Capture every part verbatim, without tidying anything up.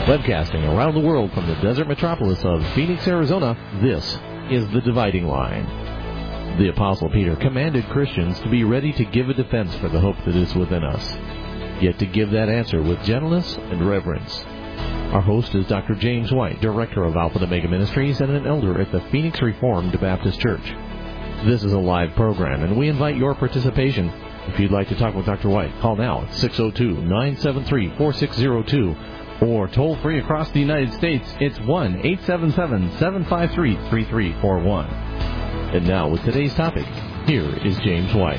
Webcasting around the world from the desert metropolis of Phoenix, Arizona, this is The Dividing Line. The Apostle Peter commanded Christians to be ready to give a defense for the hope that is within us, yet to give that answer with gentleness and reverence. Our host is Doctor James White, Director of Alpha and Omega Ministries and an elder at the Phoenix Reformed Baptist Church. This is a live program, and we invite your participation. If you'd like to talk with Doctor White, call now at six oh two, nine seven three, four six zero two. Or toll-free across the United States, it's one eight seven seven, seven five three, three three four one. And now, with today's topic, here is James White.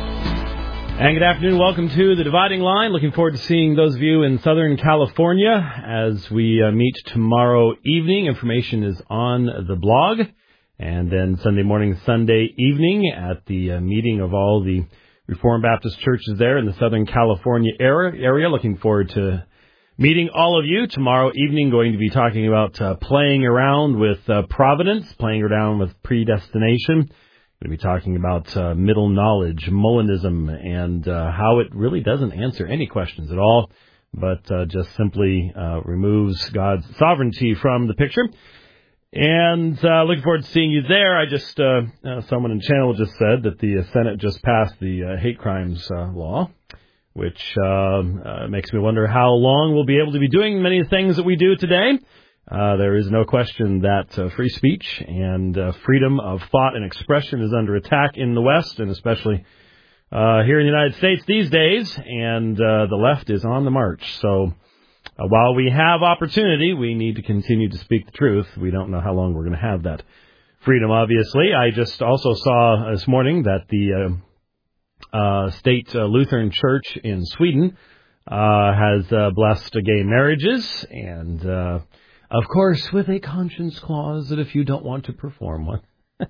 And good afternoon. Welcome to The Dividing Line. Looking forward to seeing those of you in Southern California as we uh, meet tomorrow evening. Information is on the blog. And then Sunday morning, Sunday evening at the uh, meeting of all the Reformed Baptist churches there in the Southern California area. Looking forward to meeting all of you tomorrow evening, going to be talking about uh, playing around with uh, providence, playing around with predestination. Going to be talking about uh, middle knowledge, Molinism, and uh, how it really doesn't answer any questions at all, but uh, just simply uh, removes God's sovereignty from the picture. And uh, looking forward to seeing you there. I just, uh, uh, someone in the channel just said that the uh, Senate just passed the uh, hate crimes uh, law, which uh, uh, makes me wonder how long we'll be able to be doing many things that we do today. Uh, there is no question that uh, free speech and uh, freedom of thought and expression is under attack in the West, and especially uh, here in the United States these days, and uh, the left is on the march. So uh, while we have opportunity, we need to continue to speak the truth. We don't know how long we're going to have that freedom, obviously. I just also saw this morning that the Uh, Uh, state uh, Lutheran Church in Sweden uh, has uh, blessed uh, gay marriages, and uh, of course with a conscience clause that if you don't want to perform one,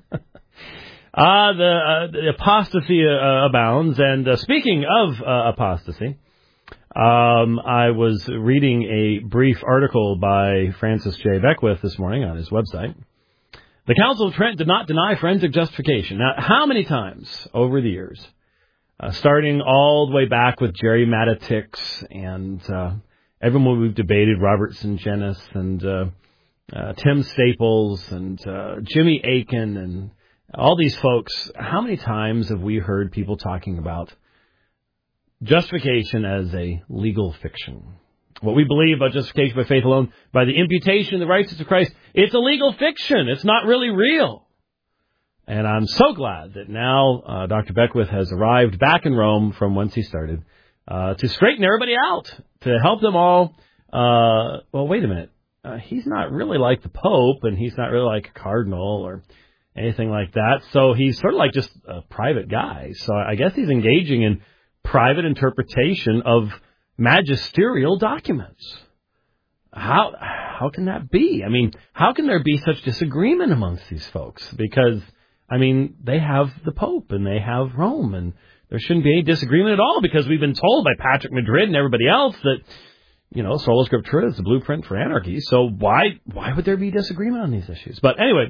uh, the, uh, the apostasy uh, abounds. And uh, speaking of uh, apostasy, um, I was reading a brief article by Francis J. Beckwith this morning on his website. The Council of Trent did not deny forensic justification. Now, how many times over the years, Uh, starting all the way back with Jerry Matitix and uh, everyone we've debated, Robertson Jennis and uh, uh, Tim Staples and uh, Jimmy Aiken and all these folks, how many times have we heard people talking about justification as a legal fiction? What we believe about justification by faith alone, by the imputation of the righteousness of Christ, it's a legal fiction. It's not really real. And I'm so glad that now uh, Doctor Beckwith has arrived back in Rome from whence he started uh, to straighten everybody out, to help them all. Uh, well, wait a minute. Uh, he's not really like the Pope, and he's not really like a cardinal or anything like that. So he's sort of like just a private guy. So I guess he's engaging in private interpretation of magisterial documents. How how can that be? I mean, how can there be such disagreement amongst these folks? Because I mean, they have the Pope and they have Rome, and there shouldn't be any disagreement at all because we've been told by Patrick Madrid and everybody else that, you know, sola scriptura is the blueprint for anarchy. So why why would there be disagreement on these issues? But anyway,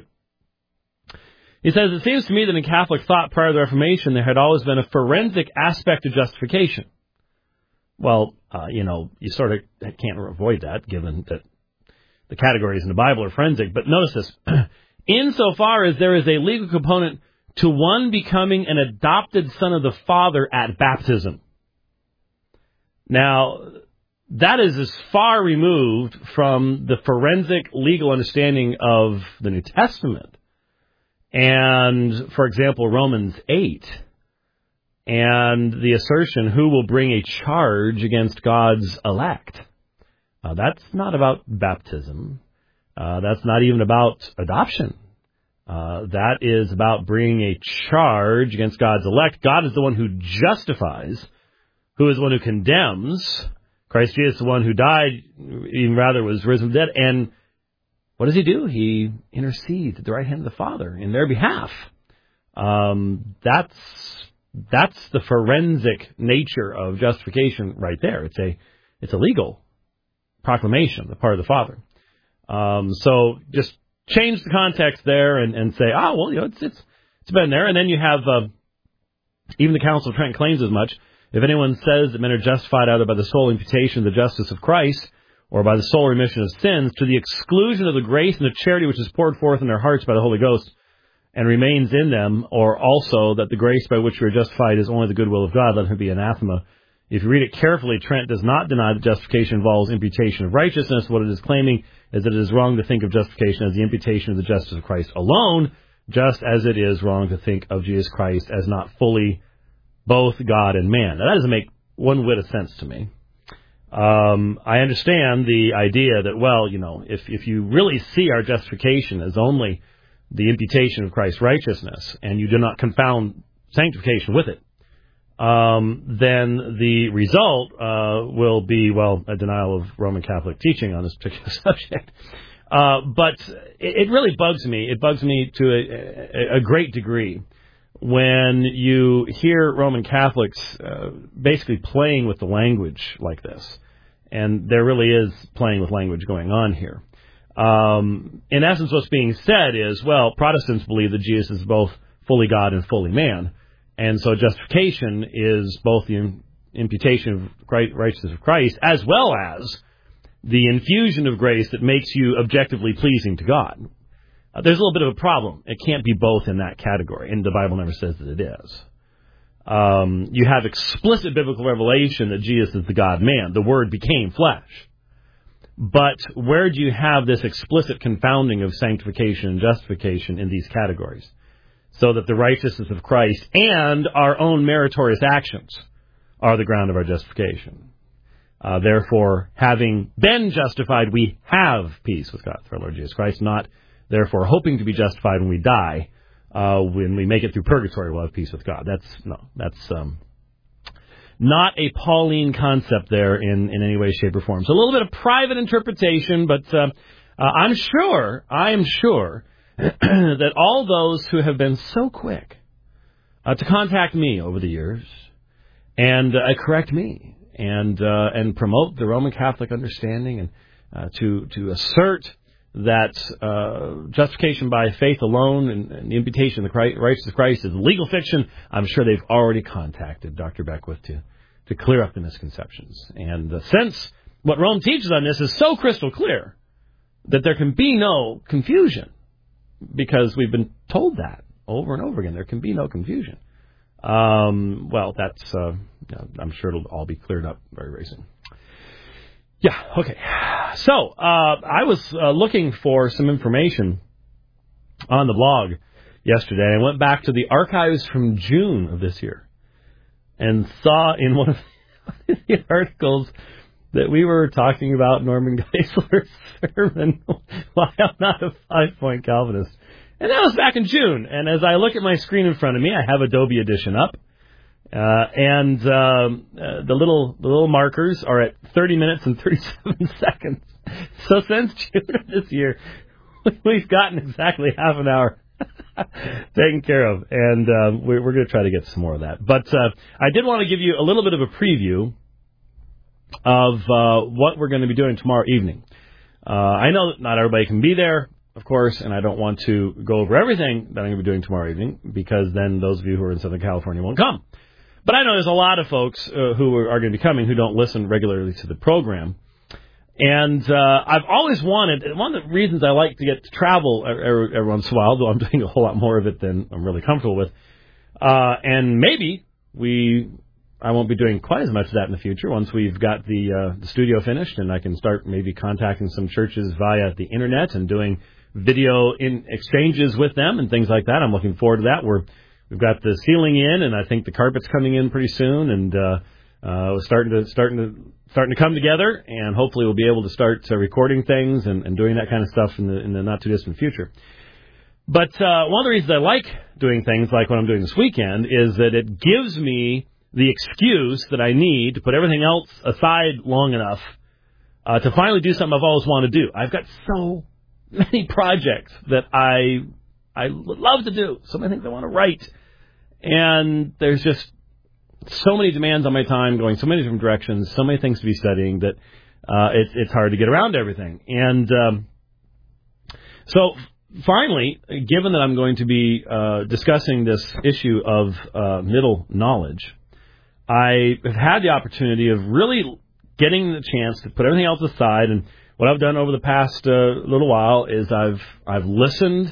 he says, it seems to me that in Catholic thought prior to the Reformation, there had always been a forensic aspect of justification. Well, uh, you know, you sort of can't avoid that given that the categories in the Bible are forensic. But notice this. Insofar as there is a legal component to one becoming an adopted son of the Father at baptism. Now, that is as far removed from the forensic legal understanding of the New Testament. And, for example, Romans eight, and the assertion, who will bring a charge against God's elect? Uh, that's not about baptism. Uh, that's not even about adoption. Uh, that is about bringing a charge against God's elect. God is the one who justifies, who is the one who condemns. Christ Jesus is the one who died, even rather was risen from the dead. And what does he do? He intercedes at the right hand of the Father in their behalf. Um, that's that's the forensic nature of justification right there. It's a it's a legal proclamation on the part of the Father. Um, so just change the context there and, and say, oh, well, you know, it's, it's, it's been there. And then you have, uh, even the Council of Trent claims as much. If anyone says that men are justified either by the sole imputation of the justice of Christ or by the sole remission of sins, to the exclusion of the grace and the charity which is poured forth in their hearts by the Holy Ghost and remains in them, or also that the grace by which we are justified is only the goodwill of God, let him be anathema. If you read it carefully, Trent does not deny that justification involves imputation of righteousness. What it is claiming is that it is wrong to think of justification as the imputation of the justice of Christ alone, just as it is wrong to think of Jesus Christ as not fully both God and man. Now, that doesn't make one whit of sense to me. Um, I understand the idea that, well, you know, if, if you really see our justification as only the imputation of Christ's righteousness, and you do not confound sanctification with it, um, then the result uh, will be, well, a denial of Roman Catholic teaching on this particular subject. Uh, but it, it really bugs me. It bugs me to a, a, a great degree when you hear Roman Catholics uh, basically playing with the language like this. And there really is playing with language going on here. Um, in essence, what's being said is, well, Protestants believe that Jesus is both fully God and fully man. And so justification is both the imputation of Christ, righteousness of Christ, as well as the infusion of grace that makes you objectively pleasing to God. Uh, there's a little bit of a problem. It can't be both in that category, and the Bible never says that it is. Um, you have explicit biblical revelation that Jesus is the God-man. The Word became flesh. But where do you have this explicit confounding of sanctification and justification in these categories? So that the righteousness of Christ and our own meritorious actions are the ground of our justification. Uh, therefore, having been justified, we have peace with God through our Lord Jesus Christ, not therefore hoping to be justified when we die. Uh, when we make it through purgatory, we'll have peace with God. That's no, that's um, not a Pauline concept there in, in any way, shape, or form. So a little bit of private interpretation, but uh, uh, I'm sure, I am sure that all those who have been so quick uh, to contact me over the years and uh, correct me and uh, and promote the Roman Catholic understanding and uh, to to assert that uh, justification by faith alone and, and the imputation of the Christ, righteousness of Christ is legal fiction, I'm sure they've already contacted Doctor Beckwith to, to clear up the misconceptions. And uh, since what Rome teaches on this is so crystal clear that there can be no confusion, because we've been told that over and over again, there can be no confusion. Um, well, that's, uh, I'm sure it'll all be cleared up very, very soon. Yeah, okay. So, uh, I was uh, looking for some information on the blog yesterday. I went back to the archives from June of this year and saw in one of the articles that we were talking about Norman Geisler's sermon, Why I'm Not a Five-Point Calvinist. And that was back in June. And as I look at my screen in front of me, I have Adobe Edition up. Uh, and um, uh, the little the little markers are at thirty minutes and thirty-seven seconds. So since June of this year, we've gotten exactly half an hour taken care of, and uh, we're, we're going to try to get some more of that. But uh, I did want to give you a little bit of a preview of uh, what we're going to be doing tomorrow evening. Uh, I know that not everybody can be there, of course, and I don't want to go over everything that I'm going to be doing tomorrow evening, because then those of you who are in Southern California won't come. But I know there's a lot of folks uh, who are, are going to be coming who don't listen regularly to the program. And uh, I've always wanted, one of the reasons I like to get to travel every, every once in a while, though I'm doing a whole lot more of it than I'm really comfortable with, uh, and maybe we, I won't be doing quite as much of that in the future once we've got the, uh, the studio finished and I can start maybe contacting some churches via the internet and doing video in exchanges with them and things like that. I'm looking forward to that. We're We've got the ceiling in, and I think the carpet's coming in pretty soon, and uh, uh, we're starting to starting to starting to come together, and hopefully we'll be able to start uh, recording things and, and doing that kind of stuff in the in the not too distant future. But uh, one of the reasons I like doing things like what I'm doing this weekend is that it gives me the excuse that I need to put everything else aside long enough uh, to finally do something I've always wanted to do. I've got so many projects that I I would love to do, so many things I want to write. And there's just so many demands on my time, going so many different directions, so many things to be studying that uh, it, it's hard to get around to everything. And um, so finally, given that I'm going to be uh, discussing this issue of uh, middle knowledge, I have had the opportunity of really getting the chance to put everything else aside. And what I've done over the past uh, little while is I've I've listened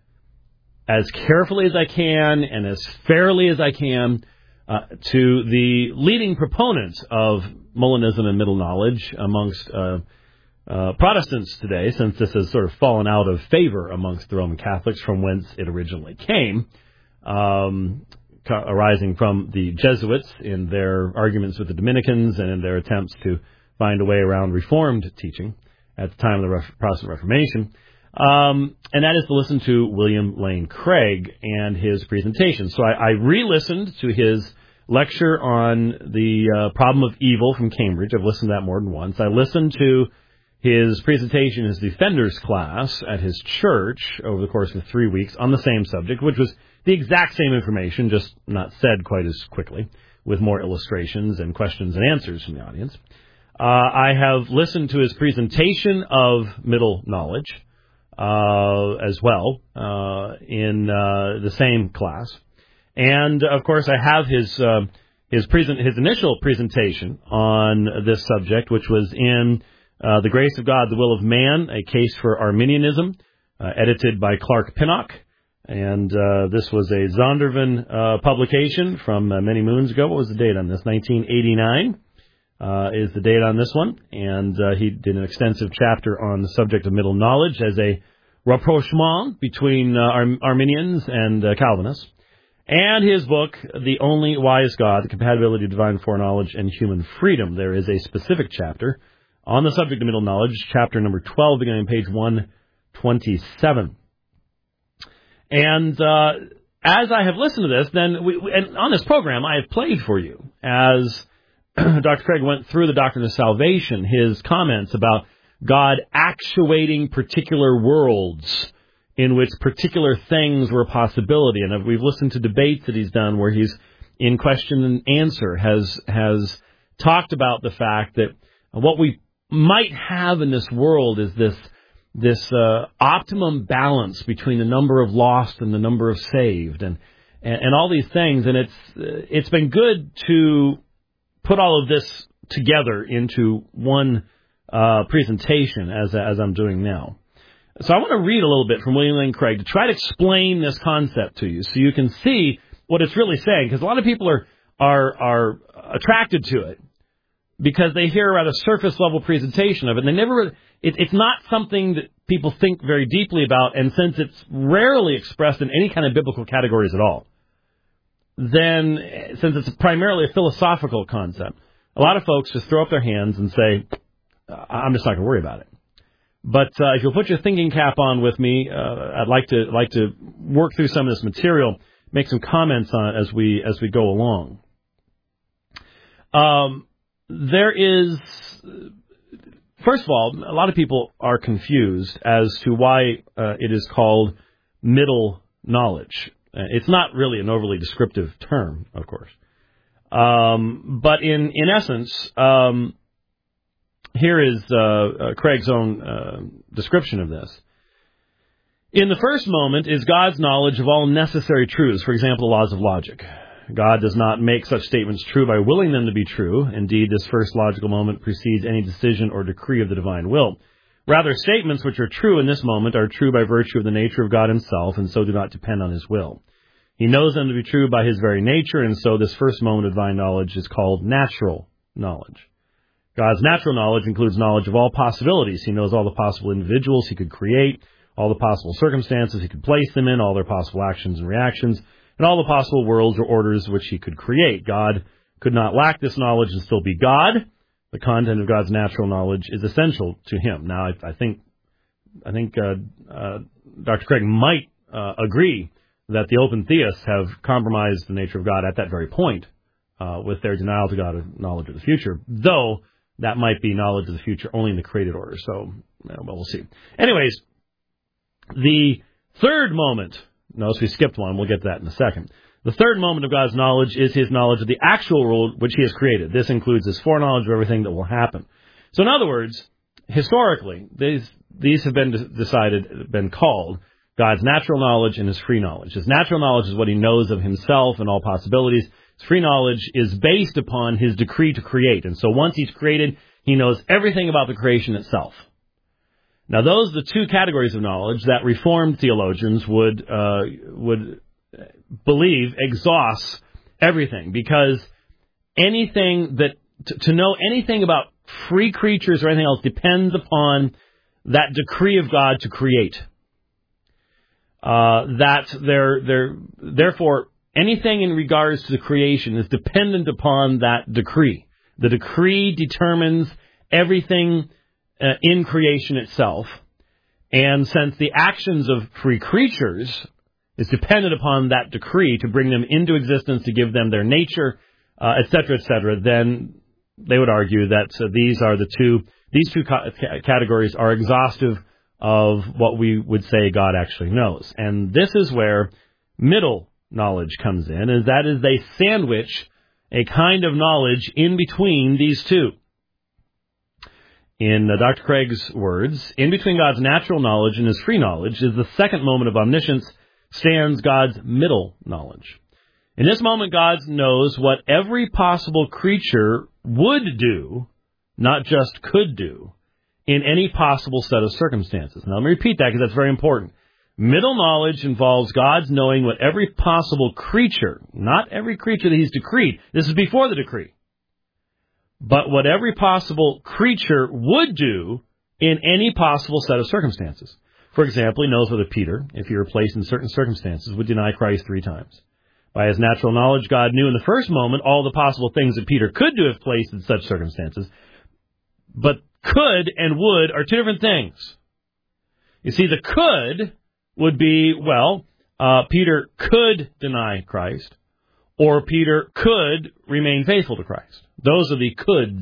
as carefully as I can and as fairly as I can uh, to the leading proponents of Molinism and middle knowledge amongst uh, uh, Protestants today, since this has sort of fallen out of favor amongst the Roman Catholics from whence it originally came, um, arising from the Jesuits in their arguments with the Dominicans and in their attempts to find a way around Reformed teaching at the time of the Re- Protestant Reformation. Um, and that is to listen to William Lane Craig and his presentation. So I, I re-listened to his lecture on the uh, problem of evil from Cambridge. I've listened to that more than once. I listened to his presentation, his Defenders class at his church over the course of three weeks on the same subject, which was the exact same information, just not said quite as quickly, with more illustrations and questions and answers from the audience. Uh, I have listened to his presentation of middle knowledge uh, as well uh, in uh, the same class. And, of course, I have his uh, his present his initial presentation on this subject, which was in uh, The Grace of God, the Will of Man, a Case for Arminianism, uh, edited by Clark Pinnock. And uh, this was a Zondervan uh, publication from uh, many moons ago. What was the date on this? nineteen eighty-nine uh, is the date on this one. And uh, he did an extensive chapter on the subject of middle knowledge as a rapprochement between uh, Ar- Arminians and uh, Calvinists. And his book, The Only Wise God, The Compatibility of Divine Foreknowledge and Human Freedom. There is a specific chapter on the subject of middle knowledge, chapter number twelve, beginning on page one twenty-seven. And uh, as I have listened to this, then we, and on this program, I have played for you, as Doctor Craig went through the doctrine of salvation, his comments about God actuating particular worlds in which particular things were a possibility. And we've listened to debates that he's done where he's, in question and answer, has has talked about the fact that what we might have in this world is this this uh, optimum balance between the number of lost and the number of saved, and, and, and all these things. And it's it's been good to put all of this together into one uh, presentation, as as I'm doing now. So I want to read a little bit from William Lane Craig to try to explain this concept to you, so you can see what it's really saying. Because a lot of people are are are attracted to it because they hear a rather surface level presentation of it, and they never. It, it's not something that people think very deeply about, and since it's rarely expressed in any kind of biblical categories at all, then since it's primarily a philosophical concept, a lot of folks just throw up their hands and say, "I'm just not going to worry about it." But uh, if you'll put your thinking cap on with me, uh, I'd like to like to work through some of this material, make some comments on it as we as we go along. Um, there is, first of all, a lot of people are confused as to why uh, it is called middle knowledge. It's not really an overly descriptive term, of course, um, but in in essence. Um, Here is uh, uh, Craig's own uh, description of this. In the first moment is God's knowledge of all necessary truths, for example, the laws of logic. God does not make such statements true by willing them to be true. Indeed, this first logical moment precedes any decision or decree of the divine will. Rather, statements which are true in this moment are true by virtue of the nature of God himself, and so do not depend on his will. He knows them to be true by his very nature, and so this first moment of divine knowledge is called natural knowledge. God's natural knowledge includes knowledge of all possibilities. He knows all the possible individuals he could create, all the possible circumstances he could place them in, all their possible actions and reactions, and all the possible worlds or orders which he could create. God could not lack this knowledge and still be God. The content of God's natural knowledge is essential to him. Now, I, I think I think uh, uh, Doctor Craig might uh, agree that the open theists have compromised the nature of God at that very point uh, with their denial to God of knowledge of the future, though that might be knowledge of the future only in the created order. So, well, we'll see. Anyways, the third moment, notice we skipped one. We'll get to that in a second. The third moment of God's knowledge is his knowledge of the actual world which he has created. This includes his foreknowledge of everything that will happen. So, in other words, historically, these these have been decided, been called God's natural knowledge and his free knowledge. His natural knowledge is what he knows of himself and all possibilities. His free knowledge is based upon his decree to create. And so once he's created, He knows everything about the creation itself. Now, those are the two categories of knowledge that Reformed theologians would uh, would believe exhausts everything, because anything that to, to know anything about free creatures or anything else depends upon that decree of God to create. Uh, that they're, they're, therefore, anything in regards to the creation is dependent upon that decree. The decree determines everything uh, in creation itself. And since the actions of free creatures is dependent upon that decree to bring them into existence, to give them their nature, uh, et cetera, et cetera, then they would argue that uh, these are the two, these two ca- categories are exhaustive of what we would say God actually knows. And this is where middle knowledge comes in, is that is they sandwich a kind of knowledge in between these two. In uh, Doctor Craig's words, in between God's natural knowledge and his free knowledge is the second moment of omniscience, stands God's middle knowledge. In this moment, God knows what every possible creature would do, not just could do, in any possible set of circumstances. Now, let me repeat that because that's very important. Middle knowledge involves God's knowing what every possible creature, not every creature that he's decreed, this is before the decree, but what every possible creature would do in any possible set of circumstances. For example, he knows whether Peter, if he were placed in certain circumstances, would deny Christ three times. By his natural knowledge, God knew in the first moment all the possible things that Peter could do if placed in such circumstances. But could and would are two different things. You see, the could would be, well, uh, Peter could deny Christ, or Peter could remain faithful to Christ. Those are the coulds.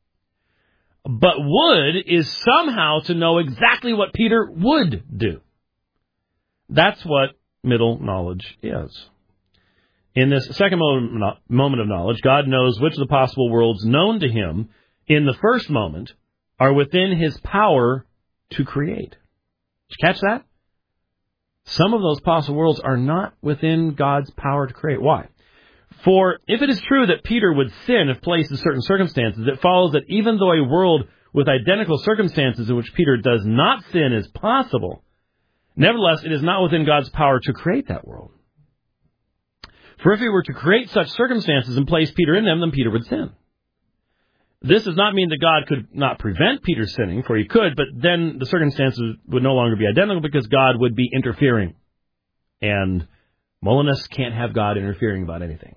But would is somehow to know exactly what Peter would do. That's what middle knowledge is. In this second moment of knowledge, God knows which of the possible worlds known to him in the first moment are within his power to create. Did you catch that? Some of those possible worlds are not within God's power to create. Why? For if it is true that Peter would sin if placed in certain circumstances, it follows that even though a world with identical circumstances in which Peter does not sin is possible, nevertheless it is not within God's power to create that world. For if he were to create such circumstances and place Peter in them, then Peter would sin. This does not mean that God could not prevent Peter sinning, for he could, but then the circumstances would no longer be identical because God would be interfering. And Molinists can't have God interfering about anything.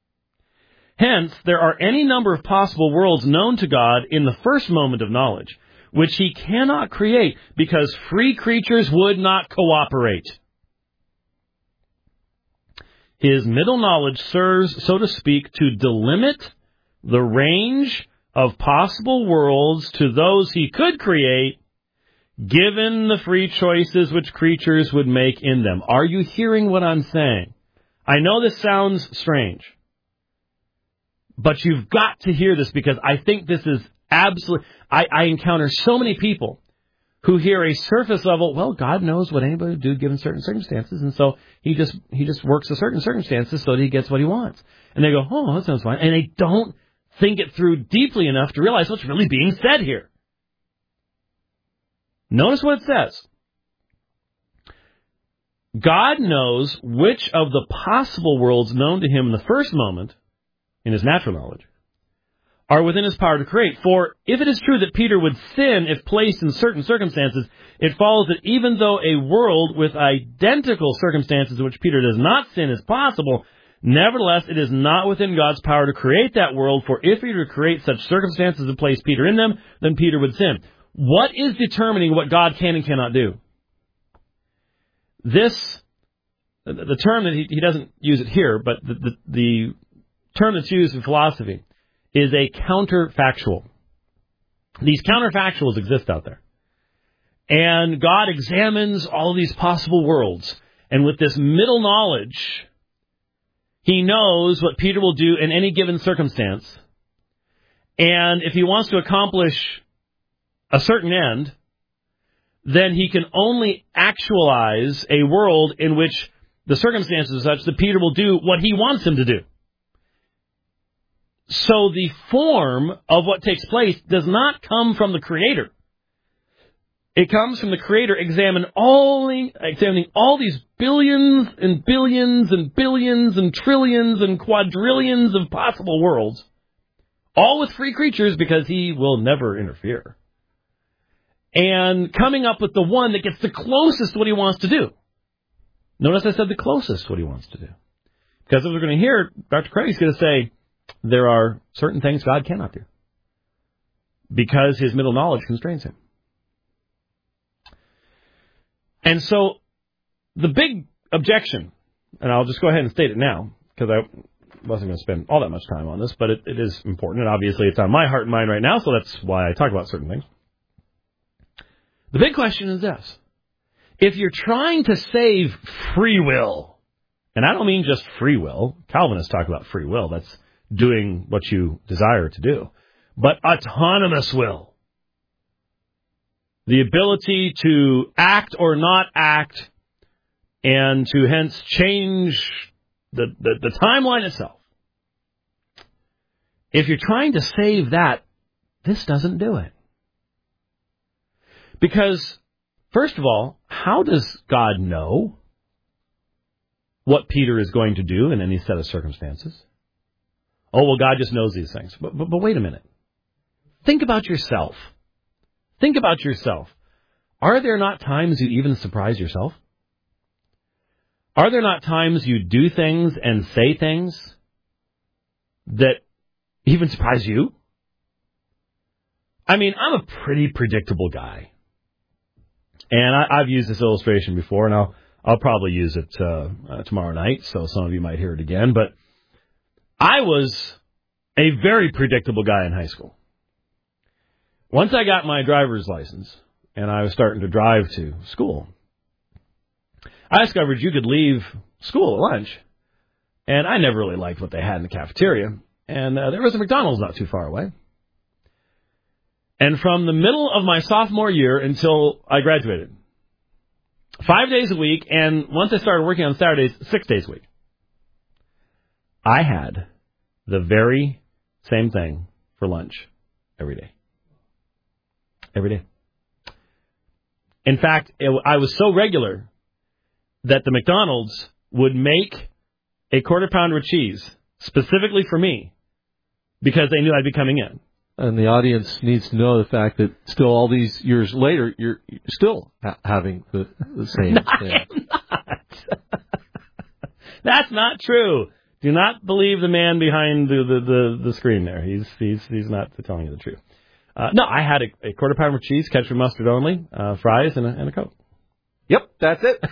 Hence, there are any number of possible worlds known to God in the first moment of knowledge, which he cannot create because free creatures would not cooperate. His middle knowledge serves, so to speak, to delimit the range of possible worlds to those he could create, given the free choices which creatures would make in them. Are you hearing what I'm saying? I know this sounds strange, but you've got to hear this because I think this is absolutely... I, I encounter so many people who hear a surface level, well, God knows what anybody would do given certain circumstances, and so he just he just works the certain circumstances so that he gets what he wants. And they go, oh, that sounds fine. And they don't think it through deeply enough to realize what's really being said here. Notice what it says. God knows which of the possible worlds known to him in the first moment, in his natural knowledge, are within his power to create. For if it is true that Peter would sin if placed in certain circumstances, it follows that even though a world with identical circumstances in which Peter does not sin is possible, nevertheless it is not within God's power to create that world, for if he were to create such circumstances and place Peter in them, then Peter would sin. What is determining what God can and cannot do? This, the term that he, he doesn't use it here, but the, the, the term that's used in philosophy is a counterfactual. These counterfactuals exist out there. And God examines all of these possible worlds. And with this middle knowledge, he knows what Peter will do in any given circumstance. And if he wants to accomplish a certain end, then he can only actualize a world in which the circumstances are such that Peter will do what he wants him to do. So the form of what takes place does not come from the Creator. It comes from the Creator examine all, examining all these billions and billions and billions and trillions and quadrillions of possible worlds, all with free creatures because He will never interfere, and coming up with the one that gets the closest to what He wants to do. Notice I said the closest to what He wants to do. Because as we're going to hear, Doctor Craig's going to say there are certain things God cannot do because His middle knowledge constrains Him. And so the big objection, and I'll just go ahead and state it now, because I wasn't going to spend all that much time on this, but it, it is important, and obviously it's on my heart and mind right now, so that's why I talk about certain things. The big question is this. If you're trying to save free will, and I don't mean just free will, Calvinists talk about free will, that's doing what you desire to do, but autonomous will. The ability to act or not act, and to hence change the, the, the timeline itself. If you're trying to save that, this doesn't do it. Because, first of all, how does God know what Peter is going to do in any set of circumstances? Oh, well, God just knows these things. But, but, but wait a minute. Think about yourself. Think about yourself. Are there not times you even surprise yourself? Are there not times you do things and say things that even surprise you? I mean, I'm a pretty predictable guy. And I, I've used this illustration before, and I'll, I'll probably use it uh, uh, tomorrow night, so some of you might hear it again. But I was a very predictable guy in high school. Once I got my driver's license and I was starting to drive to school, I discovered you could leave school at lunch, and I never really liked what they had in the cafeteria, and uh, there was a McDonald's not too far away. And from the middle of my sophomore year until I graduated, five days a week, and once I started working on Saturdays, six days a week, I had the very same thing for lunch every day. Every day. In fact, it, I was so regular that the McDonald's would make a quarter pounder with cheese specifically for me because they knew I'd be coming in. And the audience needs to know the fact that still all these years later, you're still ha- having the, the same no, thing. I am not. That's not true. Do not believe the man behind the, the, the, the screen there. He's he's he's not telling you the truth. Uh, no, I had a, a quarter pounder with cheese, ketchup and mustard only, uh, fries, and a, and a Coke. Yep, that's it.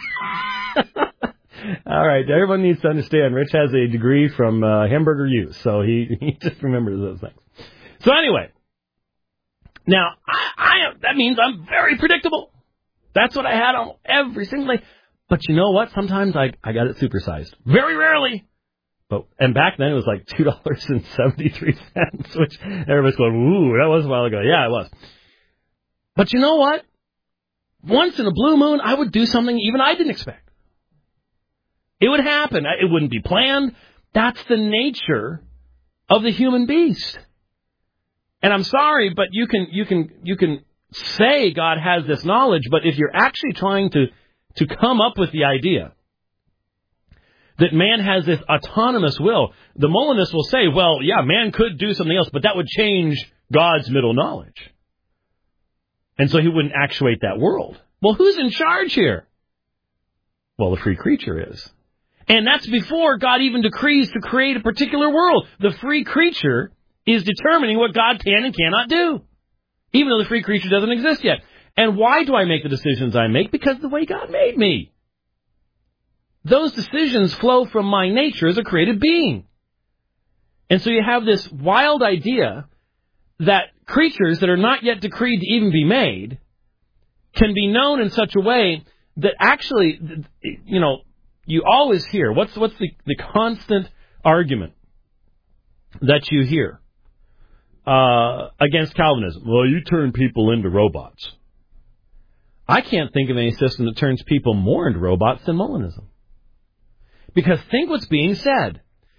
All right, everyone needs to understand Rich has a degree from uh, Hamburger U, so he, he just remembers those things. So anyway, now, I, I that means I'm very predictable. That's what I had on every single day. But you know what? Sometimes I, I got it supersized. Very rarely. But and back then it was like two dollars and seventy-three cents, which everybody's going, ooh, that was a while ago. Yeah, it was. But you know what? Once in a blue moon, I would do something even I didn't expect. It would happen. It wouldn't be planned. That's the nature of the human beast. And I'm sorry, but you can you can you can say God has this knowledge, but if you're actually trying to to come up with the idea that man has this autonomous will, the Molinists will say, well, yeah, man could do something else, but that would change God's middle knowledge. And so he wouldn't actuate that world. Well, who's in charge here? Well, the free creature is. And that's before God even decrees to create a particular world. The free creature is determining what God can and cannot do, even though the free creature doesn't exist yet. And why do I make the decisions I make? Because of the way God made me. Those decisions flow from my nature as a created being. And so you have this wild idea that creatures that are not yet decreed to even be made can be known in such a way that actually, you know, you always hear, what's what's the, the constant argument that you hear uh, against Calvinism? Well, you turn people into robots. I can't think of any system that turns people more into robots than Molinism. Because think what's being said.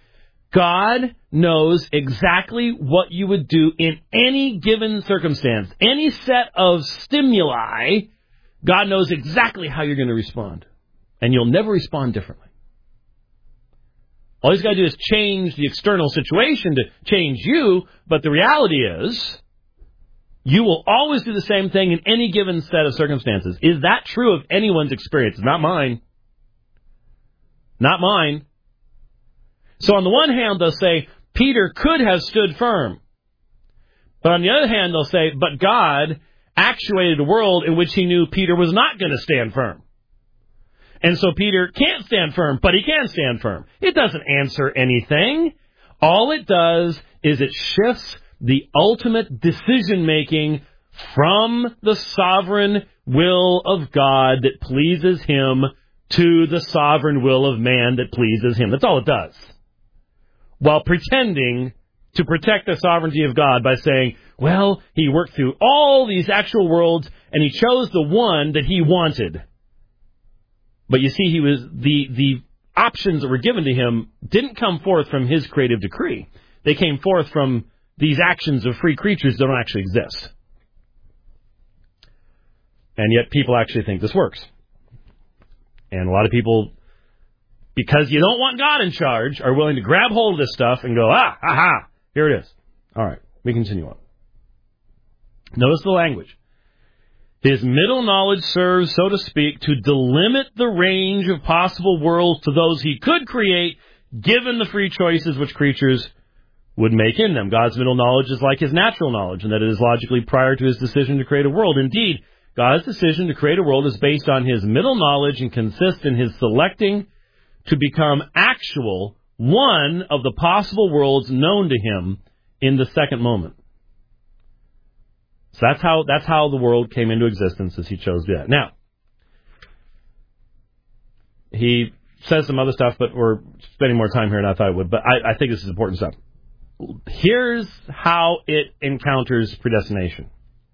God knows exactly what you would do in any given circumstance. Any set of stimuli, God knows exactly how you're going to respond. And you'll never respond differently. All he's got to do is change the external situation to change you, but the reality is, you will always do the same thing in any given set of circumstances. Is that true of anyone's experience? Not mine. Not mine. So on the one hand, they'll say, Peter could have stood firm. But on the other hand, they'll say, but God actuated a world in which he knew Peter was not going to stand firm. And so Peter can't stand firm, but he can stand firm. It doesn't answer anything. All it does is it shifts the ultimate decision-making from the sovereign will of God that pleases him to the sovereign will of man that pleases him. That's all it does. While pretending to protect the sovereignty of God by saying, well, he worked through all these actual worlds and he chose the one that he wanted. But you see, he was the the options that were given to him didn't come forth from his creative decree. They came forth from these actions of free creatures that don't actually exist. And yet people actually think this works. And a lot of people, because you don't want God in charge, are willing to grab hold of this stuff and go, ah, aha, here it is. All right, we continue on. Notice the language. His middle knowledge serves, so to speak, to delimit the range of possible worlds to those he could create, given the free choices which creatures would make in them. God's middle knowledge is like his natural knowledge, in that it is logically prior to his decision to create a world. Indeed, God's decision to create a world is based on his middle knowledge and consists in his selecting to become actual one of the possible worlds known to him in the second moment. So that's how that's how the world came into existence, as he chose that. Now, he says some other stuff, but we're spending more time here than I thought I would. But I, I think this is important stuff. Here's how it encounters predestination.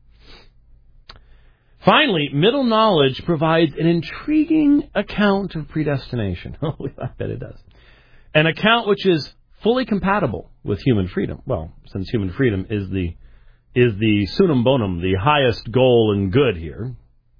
Finally, middle knowledge provides an intriguing account of predestination. Oh, I bet it does. An account which is fully compatible with human freedom. Well, since human freedom is the is the sunum bonum, the highest goal and good here.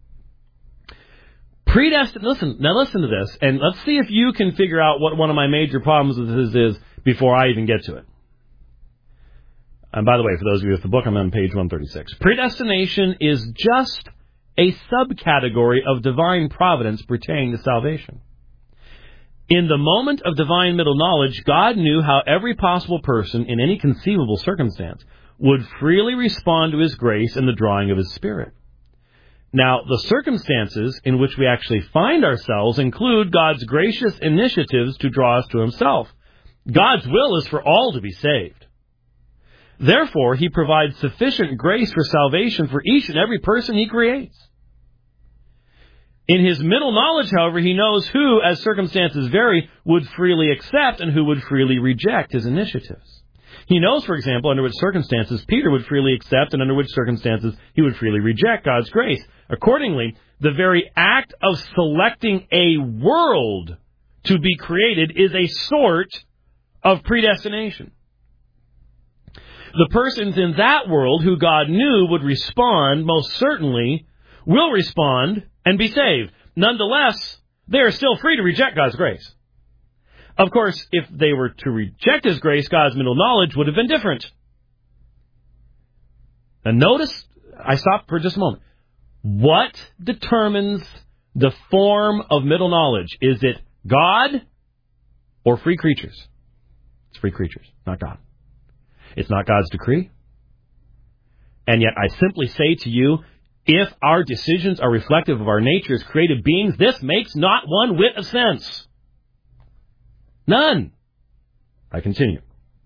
Predestin. Listen, now listen to this, and let's see if you can figure out what one of my major problems with this is before I even get to it. And by the way, for those of you with the book, I'm on page one thirty-six. Predestination is just a subcategory of divine providence pertaining to salvation. In the moment of divine middle knowledge, God knew how every possible person in any conceivable circumstance would freely respond to his grace and the drawing of his Spirit. Now, the circumstances in which we actually find ourselves include God's gracious initiatives to draw us to himself. God's will is for all to be saved. Therefore, he provides sufficient grace for salvation for each and every person he creates. In his middle knowledge, however, he knows who, as circumstances vary, would freely accept and who would freely reject his initiatives. He knows, for example, under which circumstances Peter would freely accept and under which circumstances he would freely reject God's grace. Accordingly, the very act of selecting a world to be created is a sort of predestination. The persons in that world who God knew would respond, most certainly, will respond and be saved. Nonetheless, they are still free to reject God's grace. Of course, if they were to reject his grace, God's middle knowledge would have been different. And notice, I stopped for just a moment. What determines the form of middle knowledge? Is it God or free creatures? It's free creatures, not God. It's not God's decree. And yet I simply say to you, if our decisions are reflective of our nature as created beings, this makes not one whit of sense. None. I continue.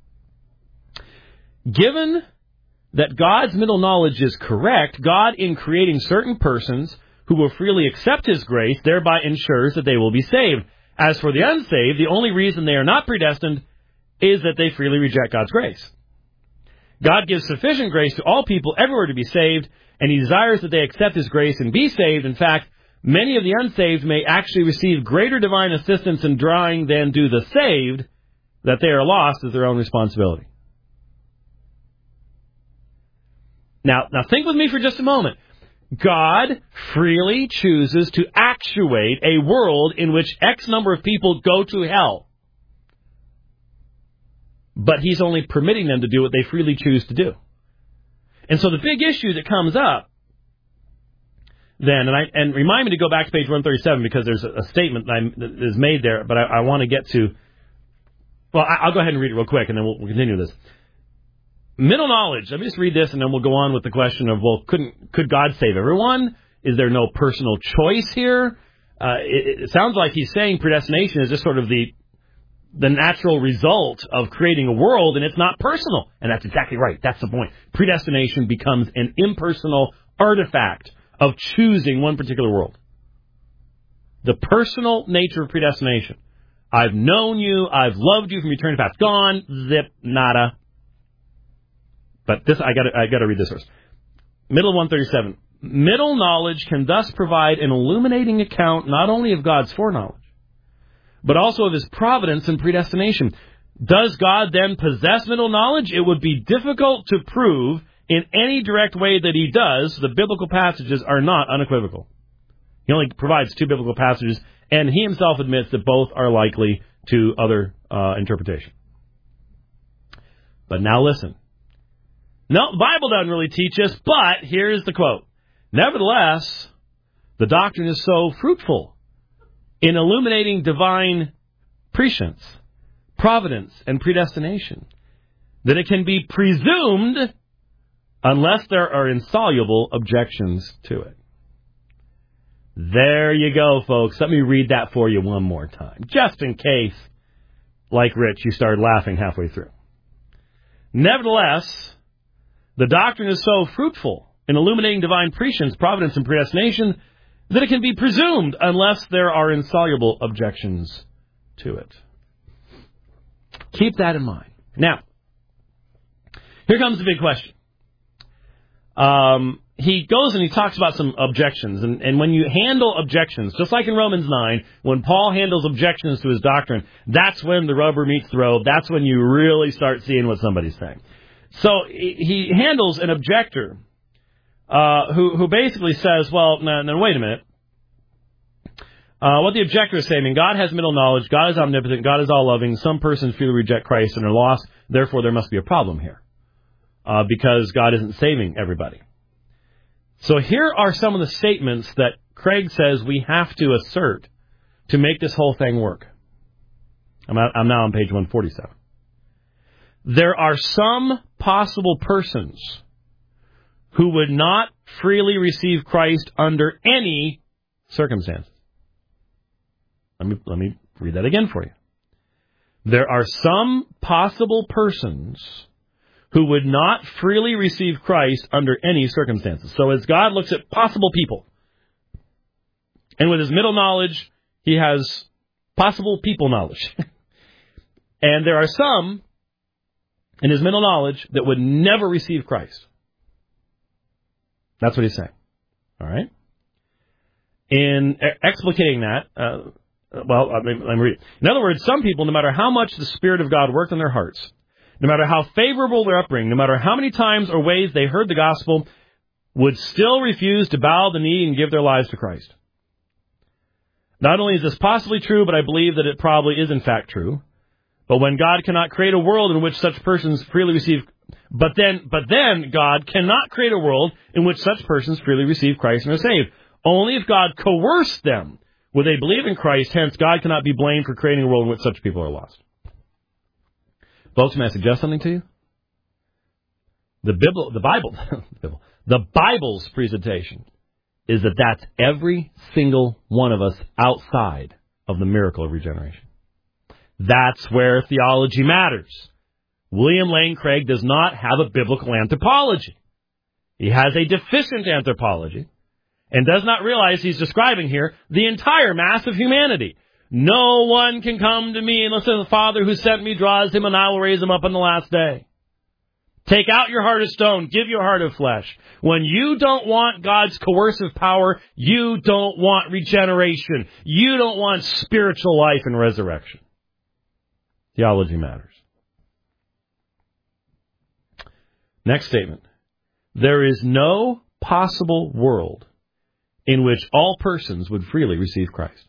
Given that God's middle knowledge is correct, God, in creating certain persons who will freely accept his grace, thereby ensures that they will be saved. As for the unsaved, the only reason they are not predestined is that they freely reject God's grace. God gives sufficient grace to all people everywhere to be saved, and he desires that they accept his grace and be saved. In fact, many of the unsaved may actually receive greater divine assistance in drawing than do the saved, that they are lost is their own responsibility. Now, now think with me for just a moment. God freely chooses to actuate a world in which X number of people go to hell. But he's only permitting them to do what they freely choose to do. And so the big issue that comes up then, and I and remind me to go back to page one thirty-seven because there's a, a statement that, I'm, that is made there, but I, I want to get to, well, I, I'll go ahead and read it real quick and then we'll, we'll continue this. Middle knowledge. Let me just read this and then we'll go on with the question of, well, couldn't could God save everyone? Is there no personal choice here? Uh, it, it sounds like he's saying predestination is just sort of the the natural result of creating a world, and it's not personal. And that's exactly right. That's the point. Predestination becomes an impersonal artifact of choosing one particular world. The personal nature of predestination. I've known you. I've loved you from eternity past. Gone. Zip. Nada. But this, I got I got to read this first. Middle one thirty-seven. Middle knowledge can thus provide an illuminating account not only of God's foreknowledge, but also of his providence and predestination. Does God then possess middle knowledge? It would be difficult to prove in any direct way that he does. The biblical passages are not unequivocal. He only provides two biblical passages, and he himself admits that both are likely to other uh, interpretation. But now listen. No, the Bible doesn't really teach us, but here's the quote. Nevertheless, the doctrine is so fruitful in illuminating divine prescience, providence, and predestination that it can be presumed unless there are insoluble objections to it. There you go, folks. Let me read that for you one more time, just in case, like Rich, you started laughing halfway through. Nevertheless, the doctrine is so fruitful in illuminating divine prescience, providence, and predestination that it can be presumed unless there are insoluble objections to it. Keep that in mind. Now, here comes the big question. Um, he goes and he talks about some objections, and, and when you handle objections, just like in Romans nine, when Paul handles objections to his doctrine, that's when the rubber meets the road. That's when you really start seeing what somebody's saying. So he handles an objector uh, who who basically says, well, no, no wait a minute. Uh, what the objector is saying, I mean, God has middle knowledge, God is omnipotent, God is all-loving. Some persons freely reject Christ and are lost. Therefore, there must be a problem here uh, because God isn't saving everybody. So here are some of the statements that Craig says we have to assert to make this whole thing work. I'm, at, I'm now on page one forty-seven. There are some possible persons who would not freely receive Christ under any circumstances. Let me, let me read that again for you. There are some possible persons who would not freely receive Christ under any circumstances. So as God looks at possible people, and with his middle knowledge, he has possible people knowledge. And there are some in his middle knowledge that would never receive Christ. That's what he's saying. All right? In explicating that, uh, well, let me, let me read it. In other words, some people, no matter how much the Spirit of God worked in their hearts, no matter how favorable their upbringing, no matter how many times or ways they heard the gospel, would still refuse to bow the knee and give their lives to Christ. Not only is this possibly true, but I believe that it probably is in fact true. But when God cannot create a world in which such persons freely receive, but then, but then God cannot create a world in which such persons freely receive Christ and are saved. Only if God coerced them would they believe in Christ. Hence, God cannot be blamed for creating a world in which such people are lost. Folks, may I suggest something to you? The Bible, the Bible, the Bible's presentation is that that's every single one of us outside of the miracle of regeneration. That's where theology matters. William Lane Craig does not have a biblical anthropology. He has a deficient anthropology and does not realize he's describing here the entire mass of humanity. No one can come to me unless the Father who sent me draws him, and I will raise him up on the last day. Take out your heart of stone, give your heart of flesh. When you don't want God's coercive power, you don't want regeneration. You don't want spiritual life and resurrection. Theology matters. Next statement. There is no possible world in which all persons would freely receive Christ.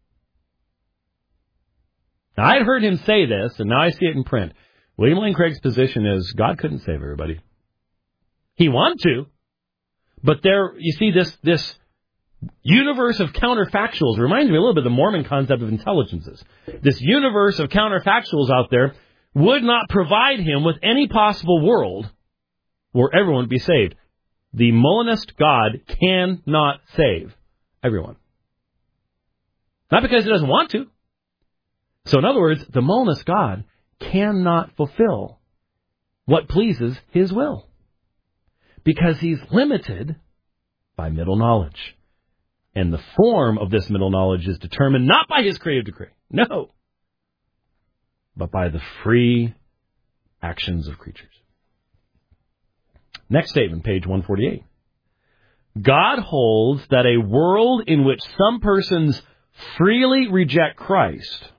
Now, I'd heard him say this, and now I see it in print. William Lane Craig's position is God couldn't save everybody. He wanted to, but there, you see, this this universe of counterfactuals reminds me a little bit of the Mormon concept of intelligences. This universe of counterfactuals out there would not provide him with any possible world where everyone would be saved. The Molinist God cannot save everyone. Not because he doesn't want to. So in other words, the Molinist God cannot fulfill what pleases his will. Because he's limited by middle knowledge. And the form of this middle knowledge is determined not by his creative decree, no, but by the free actions of creatures. Next statement, page one forty-eight. God holds that a world in which some persons freely reject Christ,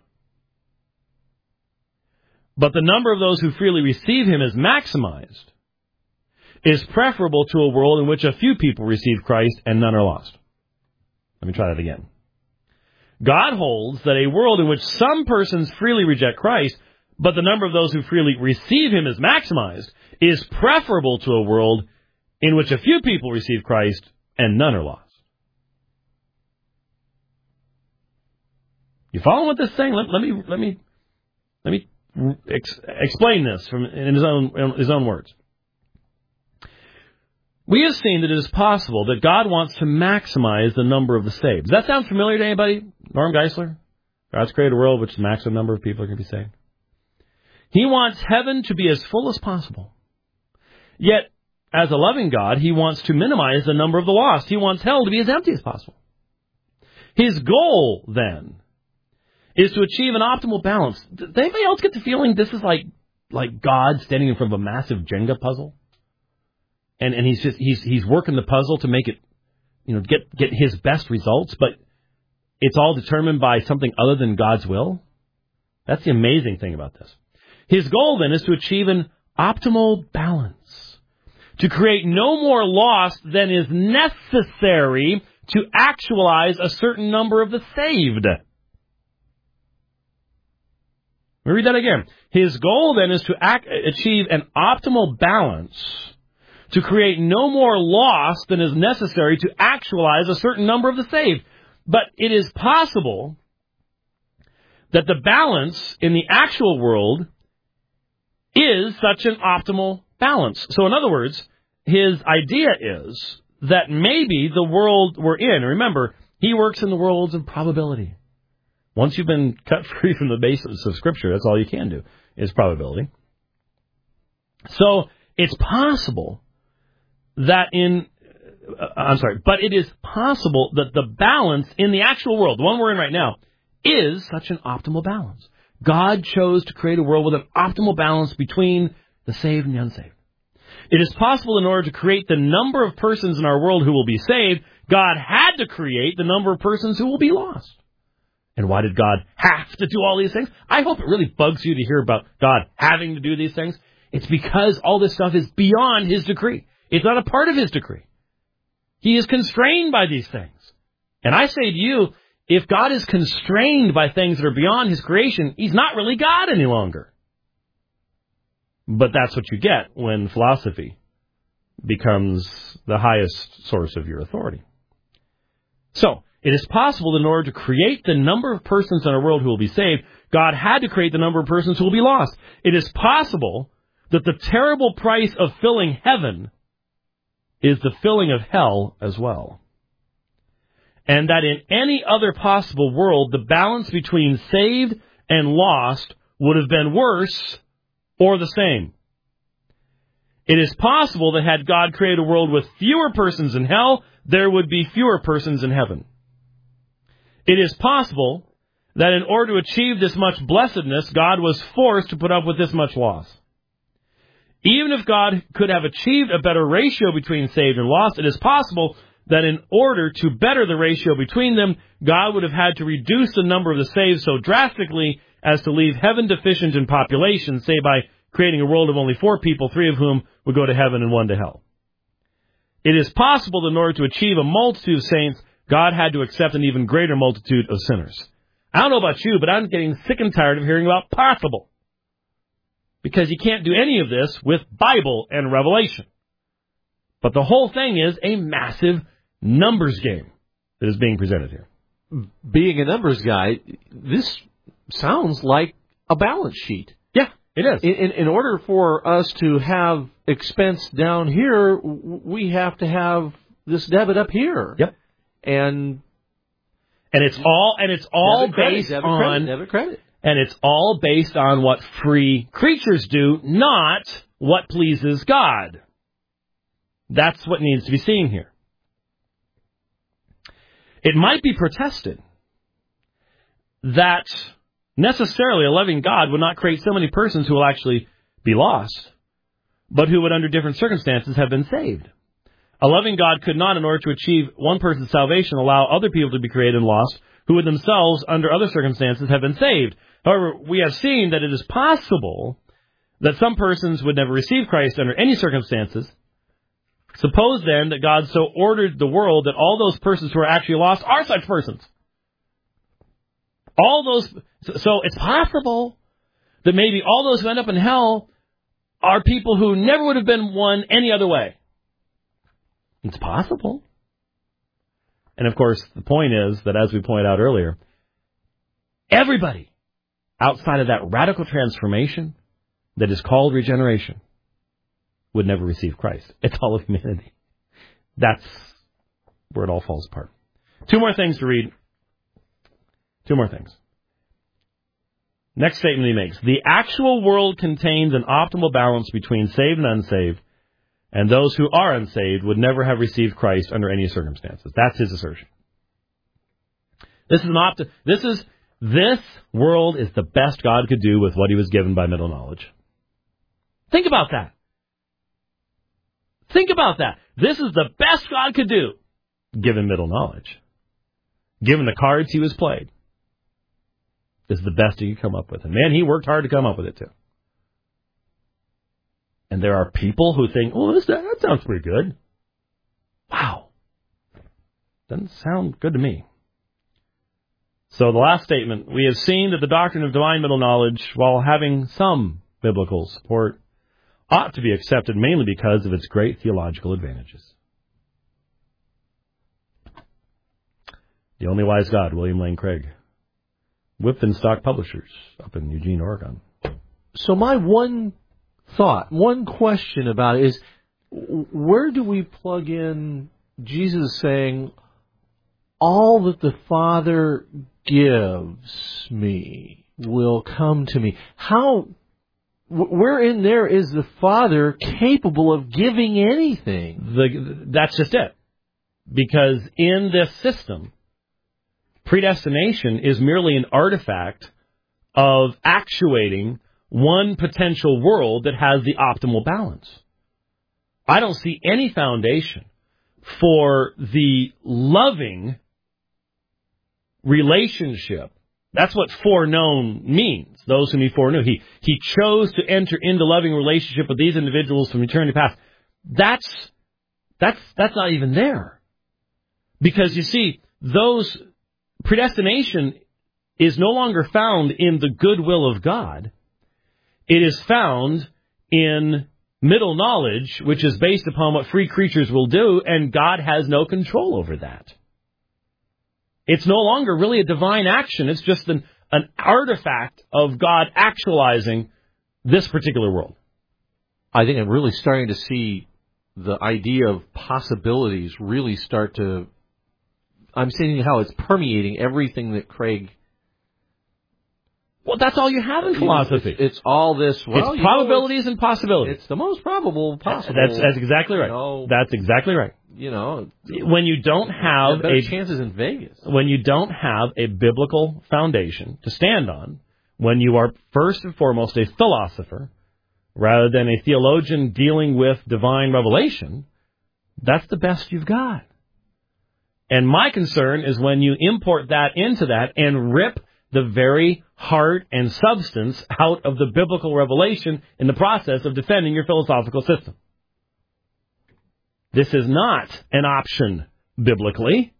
but the number of those who freely receive him is maximized, is preferable to a world in which a few people receive Christ and none are lost. Let me try that again. God holds that a world in which some persons freely reject Christ, but the number of those who freely receive him is maximized, is preferable to a world in which a few people receive Christ and none are lost. You follow what this is saying? Let, let me let me let me ex- explain this from in his own in his own words. We have seen that it is possible that God wants to maximize the number of the saved. Does that sound familiar to anybody? Norm Geisler? God's created a world which the maximum number of people are going to be saved. He wants heaven to be as full as possible. Yet, as a loving God, he wants to minimize the number of the lost. He wants hell to be as empty as possible. His goal, then, is to achieve an optimal balance. Does anybody else get the feeling this is like, like God standing in front of a massive Jenga puzzle? And and he's just he's he's working the puzzle to make it, you know, get get his best results, but it's all determined by something other than God's will. That's the amazing thing about this. His goal then is to achieve an optimal balance, to create no more loss than is necessary to actualize a certain number of the saved. Let me read that again. His goal then is to act, achieve an optimal balance, to create no more loss than is necessary to actualize a certain number of the saved. But it is possible that the balance in the actual world is such an optimal balance. So in other words, his idea is that maybe the world we're in, remember, he works in the worlds of probability. Once you've been cut free from the basis of Scripture, that's all you can do, is probability. So it's possible that in, uh, I'm sorry, but it is possible that the balance in the actual world, the one we're in right now, is such an optimal balance. God chose to create a world with an optimal balance between the saved and the unsaved. It is possible in order to create the number of persons in our world who will be saved, God had to create the number of persons who will be lost. And why did God have to do all these things? I hope it really bugs you to hear about God having to do these things. It's because all this stuff is beyond his decree. It's not a part of his decree. He is constrained by these things. And I say to you, if God is constrained by things that are beyond his creation, he's not really God any longer. But that's what you get when philosophy becomes the highest source of your authority. So, it is possible that in order to create the number of persons in our world who will be saved, God had to create the number of persons who will be lost. It is possible that the terrible price of filling heaven is the filling of hell as well. And that in any other possible world, the balance between saved and lost would have been worse or the same. It is possible that had God created a world with fewer persons in hell, there would be fewer persons in heaven. It is possible that in order to achieve this much blessedness, God was forced to put up with this much loss. Even if God could have achieved a better ratio between saved and lost, it is possible that in order to better the ratio between them, God would have had to reduce the number of the saved so drastically as to leave heaven deficient in population, say by creating a world of only four people, three of whom would go to heaven and one to hell. It is possible that in order to achieve a multitude of saints, God had to accept an even greater multitude of sinners. I don't know about you, but I'm getting sick and tired of hearing about possible. Because you can't do any of this with Bible and Revelation. But the whole thing is a massive numbers game that is being presented here. Being a numbers guy, this sounds like a balance sheet. Yeah, it is. In, in, in order for us to have expense down here, we have to have this debit up here. Yep. And and it's all and it's all debit credit, based debit on credit, debit credit. And it's all based on what free creatures do, not what pleases God. That's what needs to be seen here. It might be protested that necessarily a loving God would not create so many persons who will actually be lost, but who would under different circumstances have been saved. A loving God could not, in order to achieve one person's salvation, allow other people to be created and lost, who would themselves, under other circumstances, have been saved. However, we have seen that it is possible that some persons would never receive Christ under any circumstances. Suppose, then, that God so ordered the world that all those persons who are actually lost are such persons. All those, so it's possible that maybe all those who end up in hell are people who never would have been won any other way. It's possible. And, of course, the point is that, as we pointed out earlier, everybody outside of that radical transformation that is called regeneration would never receive Christ. It's all of humanity. That's where it all falls apart. Two more things to read. Two more things. Next statement he makes. The actual world contains an optimal balance between saved and unsaved, and those who are unsaved would never have received Christ under any circumstances. That's his assertion. This is an opt- This is this world is the best God could do with what he was given by middle knowledge. Think about that. Think about that. This is the best God could do, given middle knowledge. Given the cards he was played. This is the best he could come up with. And man, he worked hard to come up with it too. And there are people who think, oh, this, that sounds pretty good. Wow. Doesn't sound good to me. So the last statement, we have seen that the doctrine of divine middle knowledge, while having some biblical support, ought to be accepted mainly because of its great theological advantages. The Only Wise God, William Lane Craig. Whip Stock Publishers up in Eugene, Oregon. So my one thought, one question about it is, where do we plug in Jesus saying, all that the Father gives me will come to me? How... Where in there is the Father capable of giving anything? The, that's just it. Because in this system, predestination is merely an artifact of actuating one potential world that has the optimal balance. I don't see any foundation for the loving relationship. That's what foreknown means, those whom he foreknew. He, he chose to enter into loving relationship with these individuals from eternity past. That's, that's, that's not even there. Because you see, those, predestination is no longer found in the goodwill of God. It is found in middle knowledge, which is based upon what free creatures will do, and God has no control over that. It's no longer really a divine action. It's just an, an artifact of God actualizing this particular world. I think I'm really starting to see the idea of possibilities really start to... I'm seeing how it's permeating everything that Craig... Well, that's all you have in philosophy. It's, it's all this... Well, it's probabilities know, it's, and possibilities. It's the most probable possible. That's, that's exactly right. You know, that's exactly right. You know, when you don't have better a chances in Vegas, when you don't have a biblical foundation to stand on, when you are first and foremost a philosopher rather than a theologian dealing with divine revelation, that's the best you've got. And my concern is when you import that into that and rip the very heart and substance out of the biblical revelation in the process of defending your philosophical system. This is not an option biblically.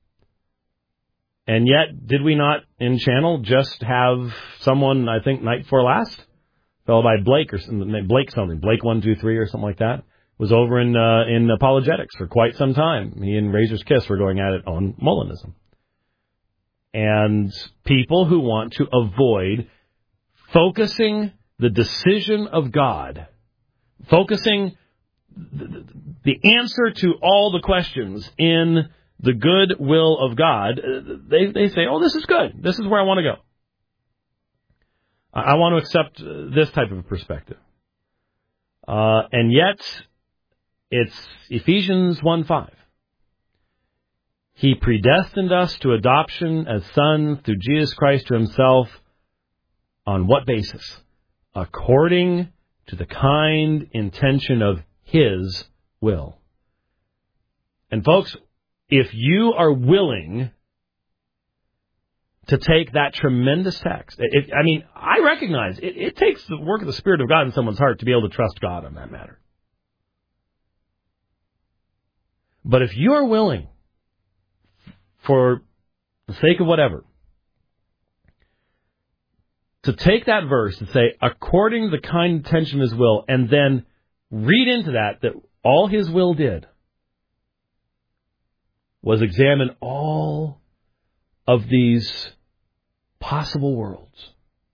And yet, did we not in Channel just have someone, I think, night before last? A fellow by Blake or something, Blake something, Blake one two three or something like that, was over in uh, in apologetics for quite some time. He and Razor's Kiss were going at it on Molinism. And people who want to avoid focusing the decision of God, focusing the answer to all the questions in the good will of God, they, they say, oh, this is good. This is where I want to go. I want to accept this type of a perspective. Uh, and yet, it's Ephesians one five. He predestined us to adoption as sons through Jesus Christ to himself. On what basis? According to the kind intention of his will. And folks, if you are willing to take that tremendous text, it, I mean, I recognize it, it takes the work of the Spirit of God in someone's heart to be able to trust God on that matter. But if you are willing, for the sake of whatever, to take that verse and say, according to the kind intention of his will, and then read into that that all his will did was examine all of these possible worlds.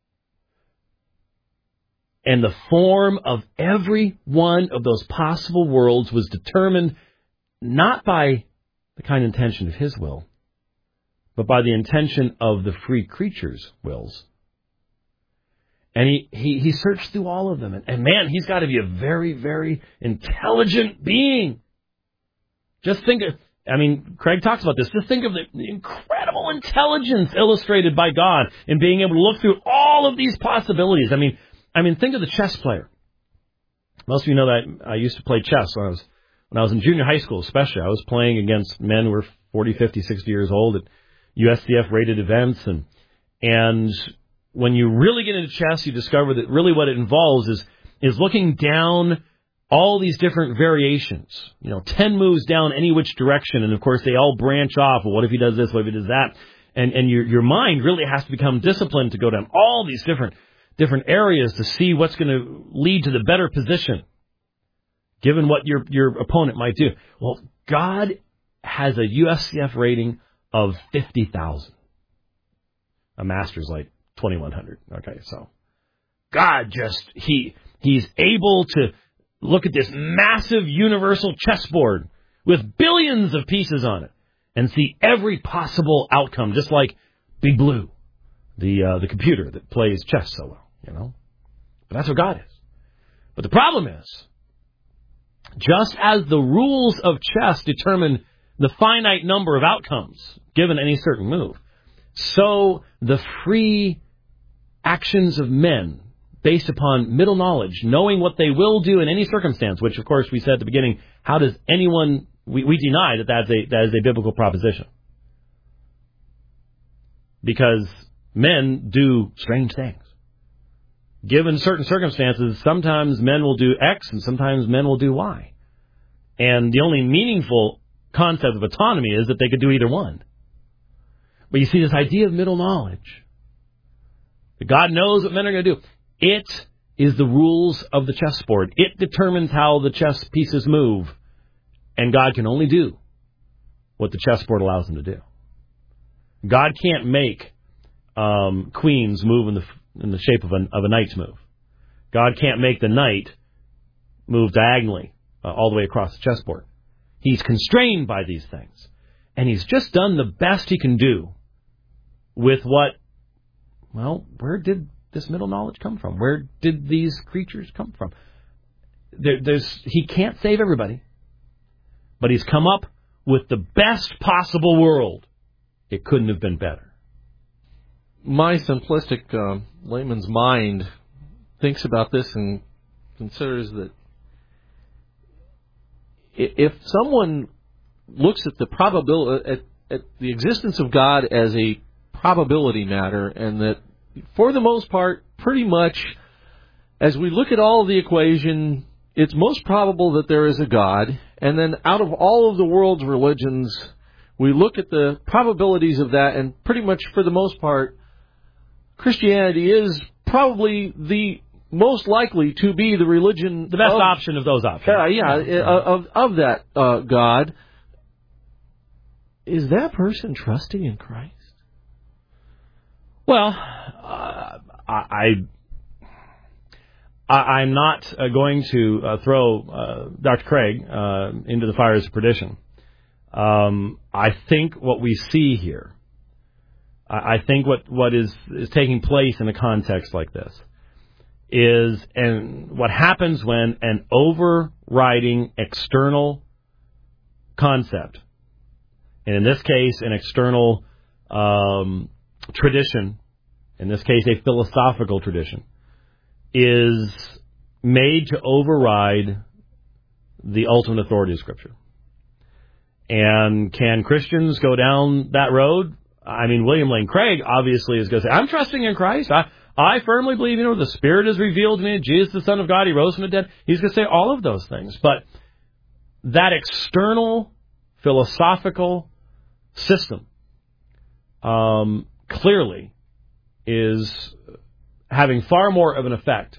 And the form of every one of those possible worlds was determined not by the kind intention of his will, but by the intention of the free creature's wills. And he, he, he searched through all of them. And, and man, he's got to be a very, very intelligent being. Just think of, I mean, Craig talks about this. Just think of the incredible intelligence illustrated by God in being able to look through all of these possibilities. I mean, I mean, think of the chess player. Most of you know that I used to play chess when I was when I was in junior high school, especially. I was playing against men who were forty, fifty, sixty years old at U S C F-rated events. And and when you really get into chess, you discover that really what it involves is is looking down all these different variations, you know, ten moves down any which direction. And, of course, they all branch off. Well, what if he does this? What if he does that? And and your your mind really has to become disciplined to go down all these different different areas to see what's going to lead to the better position, given what your your opponent might do. Well, God has a U S C F rating of fifty thousand. A master's like twenty-one hundred. Okay, so God just, he he's able to look at this massive universal chessboard with billions of pieces on it and see every possible outcome, just like Big Blue, the uh, the computer that plays chess so well, you know. But that's what God is. But the problem is, just as the rules of chess determine the finite number of outcomes given any certain move, so the free actions of men, based upon middle knowledge, knowing what they will do in any circumstance, which, of course, we said at the beginning, how does anyone, we, we deny that that's a, that is a biblical proposition. Because men do strange things. Given certain circumstances, sometimes men will do X and sometimes men will do Y. And the only meaningful concept of autonomy is that they could do either one. But you see this idea of middle knowledge. That God knows what men are going to do. It is the rules of the chessboard. It determines how the chess pieces move. And God can only do what the chessboard allows him to do. God can't make um, queens move in the in the shape of a, of a knight's move. God can't make the knight move diagonally uh, all the way across the chessboard. He's constrained by these things. And he's just done the best he can do with what, well, where did this middle knowledge come from? Where did these creatures come from? There, there's he can't save everybody, but he's come up with the best possible world. It couldn't have been better. My simplistic uh, layman's mind thinks about this and considers that if someone looks at the probability, at, at the existence of God as a probability matter, and that for the most part, pretty much, as we look at all of the equation, it's most probable that there is a God, and then out of all of the world's religions, we look at the probabilities of that, and pretty much for the most part, Christianity is probably the most likely to be the religion, the best of, option of those options. Uh, yeah, yeah. of of that uh, God. Is that person trusting in Christ? Well, uh, I, I I'm not uh, going to uh, throw uh, Doctor Craig uh, into the fires of perdition. Um, I think what we see here, I, I think what what is is taking place in a context like this, is and what happens when an overriding external concept, and in this case, an external um, tradition, in this case, a philosophical tradition, is made to override the ultimate authority of Scripture. And can Christians go down that road? I mean, William Lane Craig obviously is going to say, I'm trusting in Christ. I, I firmly believe, you know, the Spirit is revealed to me. Jesus, the Son of God, He rose from the dead. He's going to say all of those things. But that external philosophical system um, clearly is having far more of an effect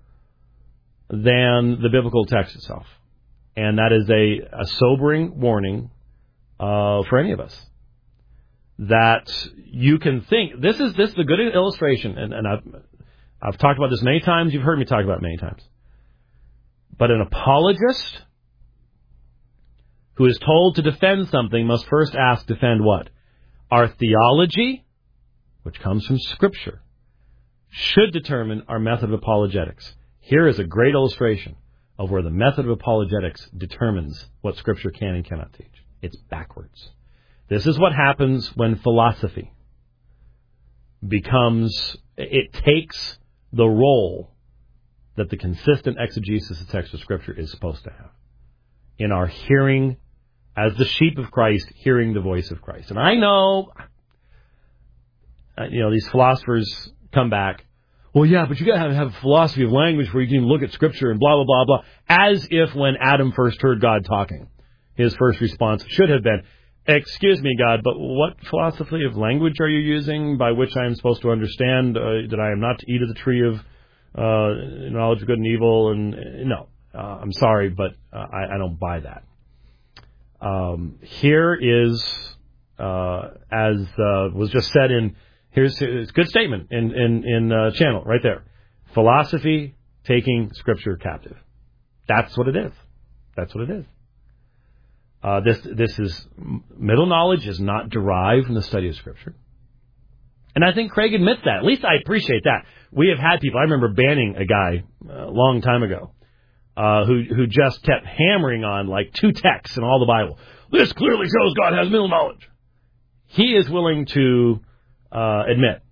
than the biblical text itself. And that is a, a sobering warning uh, for any of us. That you can think, this is this is a good illustration, and, and I've, I've talked about this many times, you've heard me talk about it many times. But an apologist who is told to defend something must first ask, defend what? Our theology, which comes from Scripture, should determine our method of apologetics. Here is a great illustration of where the method of apologetics determines what Scripture can and cannot teach. It's backwards. This is what happens when philosophy becomes, it takes the role that the consistent exegesis of the text of Scripture is supposed to have in our hearing, as the sheep of Christ, hearing the voice of Christ. And I know, you know, these philosophers come back, well, yeah, but you got to have a philosophy of language where you can even look at Scripture and blah, blah, blah, blah, as if when Adam first heard God talking, his first response should have been, excuse me, God, but what philosophy of language are you using by which I am supposed to understand uh, that I am not to eat of the tree of uh, knowledge of good and evil? And uh, no, uh, I'm sorry, but uh, I, I don't buy that. Um, here is, uh, as uh, was just said in, here's it's a good statement in, in, in uh, channel right there. Philosophy taking Scripture captive. That's what it is. That's what it is. Uh, this this is middle knowledge is not derived from the study of Scripture, and I think Craig admits that. At least I appreciate that. We have had people. I remember banning a guy a long time ago uh, who who just kept hammering on like two texts in all the Bible. This clearly shows God has middle knowledge. He is willing to uh, admit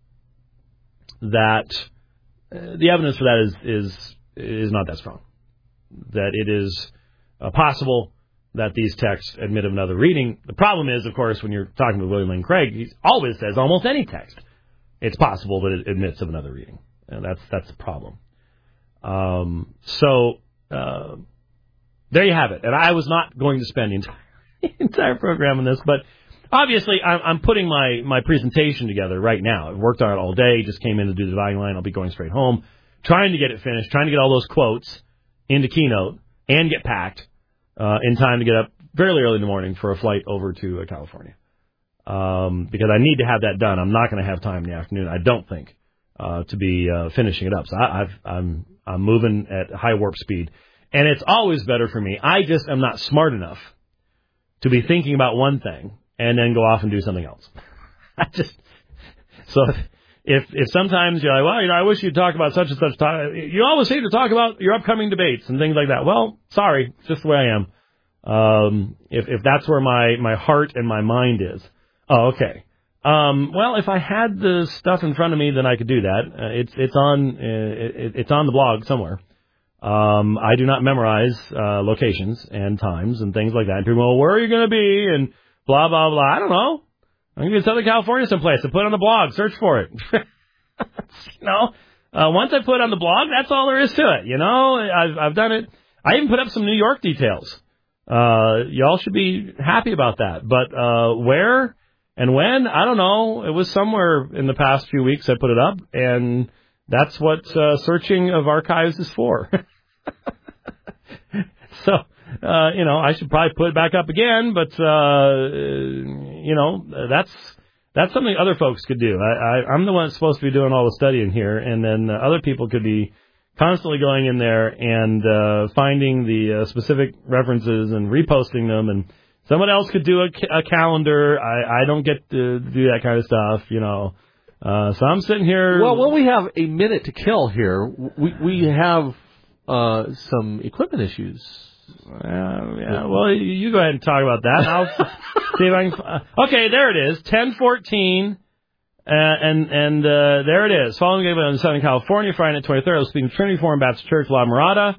that uh, the evidence for that is is is not that strong. That it is uh, possible that these texts admit of another reading. The problem is, of course, when you're talking with William Lane Craig, he always says almost any text, it's possible that it admits of another reading. And that's that's the problem. Um, so uh, there you have it. And I was not going to spend the entire, entire program on this, but obviously I'm, I'm putting my, my presentation together right now. I've worked on it all day, just came in to do the Dividing Line. I'll be going straight home, trying to get it finished, trying to get all those quotes into Keynote and get packed Uh, in time to get up fairly early in the morning for a flight over to uh, California. Um, because I need to have that done. I'm not going to have time in the afternoon, I don't think, uh, to be uh, finishing it up. So I, I've, I'm I'm moving at high warp speed. And it's always better for me. I just am not smart enough to be thinking about one thing and then go off and do something else. I just, so if if sometimes you're like, well, you know, I wish you'd talk about such and such time. You always seem to talk about your upcoming debates and things like that. Well, sorry, it's just the way I am. Um, if if that's where my, my heart and my mind is. Oh, okay. Um, well, if I had the stuff in front of me, then I could do that. Uh, it's it's on uh, it, it's on the blog somewhere. Um, I do not memorize uh, locations and times and things like that. And people go, well, where are you going to be? And blah blah blah. I don't know. I'm going to be in Southern California someplace. I put it on the blog. Search for it. you know, uh, once I put it on the blog, that's all there is to it. You know, I've, I've done it. I even put up some New York details. Uh, y'all should be happy about that. But uh, where and when, I don't know. It was somewhere in the past few weeks I put it up, and that's what uh, searching of archives is for. so, uh, you know, I should probably put it back up again, but, uh, you know, that's that's something other folks could do. I, I, I'm the one that's supposed to be doing all the studying here, and then uh, other people could be constantly going in there and uh, finding the uh, specific references and reposting them, and someone else could do a, a calendar. I, I don't get to do that kind of stuff, you know. Uh, so I'm sitting here. Well, well, we have a minute to kill here. We we have uh, some equipment issues. Uh, yeah, well, you go ahead and talk about that. I'll see if I can. Uh, okay, there it is, ten fourteen. Uh, and and uh, there it is. Following the game in Southern California, Friday night, twenty-third, I was speaking to Trinity Forum Baptist Church, La Mirada,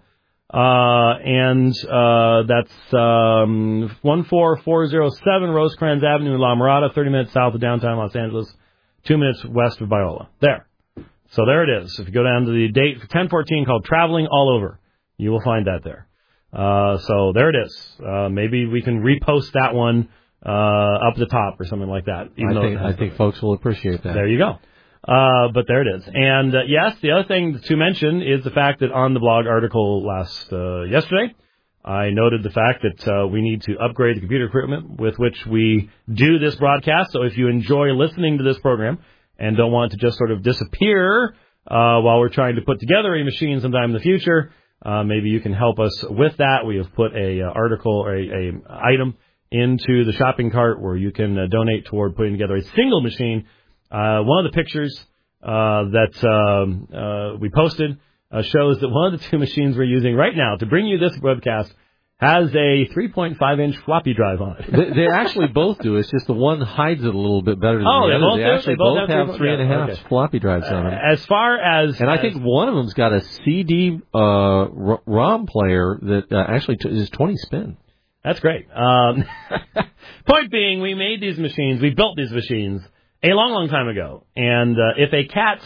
uh, and uh, that's um, one four four zero seven Rosecrans Avenue, La Mirada, thirty minutes south of downtown Los Angeles, two minutes west of Biola. There. So there it is. If you go down to the date for ten fourteen called Traveling All Over, you will find that there. Uh, so there it is. Uh, maybe we can repost that one Uh, up the top or something like that. I think, I think folks will appreciate that. There you go. Uh, but there it is. And, uh, yes, the other thing to mention is the fact that on the blog article last uh, yesterday, I noted the fact that uh, we need to upgrade the computer equipment with which we do this broadcast. So if you enjoy listening to this program and don't want to just sort of disappear uh, while we're trying to put together a machine sometime in the future, uh, maybe you can help us with that. We have put a uh, article or a, a item into the shopping cart where you can uh, donate toward putting together a single machine. Uh, one of the pictures uh, that um, uh, we posted uh, shows that one of the two machines we're using right now to bring you this webcast has a three point five inch floppy drive on it. they, they actually both do. It's just the one hides it a little bit better than oh, the they other. Both they do? actually they both, both have, have three and a half okay. floppy drives on them. Uh, as far as... And as, I think one of them's got a C D uh, ROM player that uh, actually t- is twenty spin. That's great. Um, point being, we made these machines, we built these machines a long, long time ago. And uh, if a cat's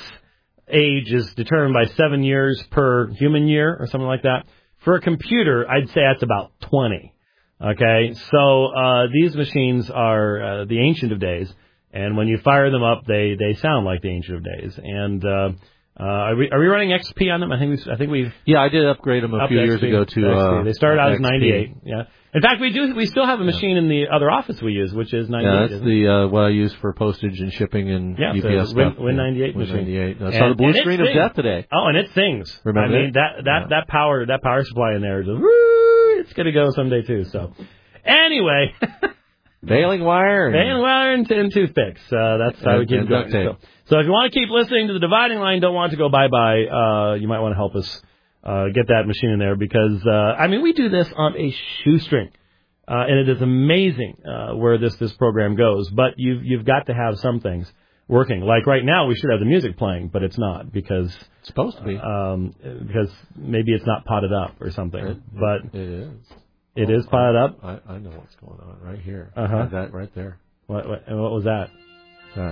age is determined by seven years per human year or something like that, for a computer, I'd say that's about twenty. Okay, so uh, these machines are uh, the ancient of days. And when you fire them up, they, they sound like the ancient of days. And... Uh, Uh, are we are we running X P on them? I think we I think we yeah I did upgrade them a few years ago to uh, they started out as X P. ninety-eight. Yeah, in fact we do we still have a machine yeah. in the other office we use, which is ninety-eight. Yeah, that's the uh, what I use for postage and shipping and yeah, U P S so stuff. Win, Win ninety-eight Win machine. ninety-eight. I saw the blue screen of death today. Oh, and it sings. Remember I mean that? that that yeah. that power that power supply in there is a, woo, it's gonna go someday too. So anyway. Baling wire. Baling wire and, and toothpicks. Uh, that's how and, we keep and going. So, so if you want to keep listening to the Dividing Line, don't want to go bye-bye, uh, you might want to help us uh, get that machine in there because, uh, I mean, we do this on a shoestring. Uh, and it is amazing uh, where this, this program goes. But you've, you've got to have some things working. Like right now, we should have the music playing, but it's not because... It's supposed to be. Um, because maybe it's not potted up or something. It, but it is. It is potted up? I, I know what's going on right here. Uh-huh. That right there. What, what, and what was that? That.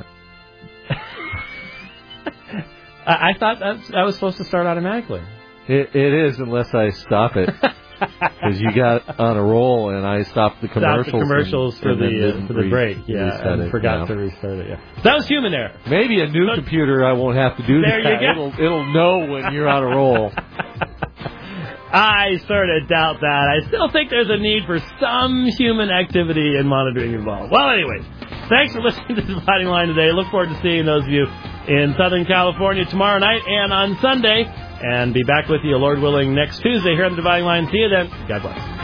I, I thought that, that was supposed to start automatically. It, it is unless I stop it. Because you got on a roll and I stopped the commercials. Stopped the commercials and, for, and the, uh, for the re- break, yeah, and it, forgot yeah. to restart it, yeah. That was human error. Maybe a new computer I won't have to do there that. You go. It'll, it'll know when you're on a roll. I sort of doubt that. I still think there's a need for some human activity and monitoring involved. Well, anyways, thanks for listening to the Dividing Line today. Look forward to seeing those of you in Southern California tomorrow night and on Sunday. And be back with you, Lord willing, next Tuesday here on the Dividing Line. See you then. God bless.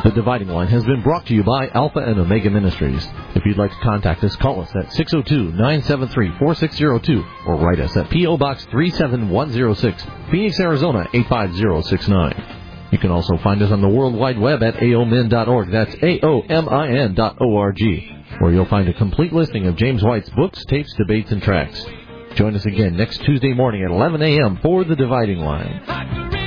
The Dividing Line has been brought to you by Alpha and Omega Ministries. If you'd like to contact us, call us at six oh two, nine seven three, four six oh two or write us at P O. Box three seven one oh six, Phoenix, Arizona eight five zero six nine. You can also find us on the World Wide Web at A O M I N dot org. That's A O M I N dot O R G, where you'll find a complete listing of James White's books, tapes, debates, and tracts. Join us again next Tuesday morning at eleven a.m. for The Dividing Line.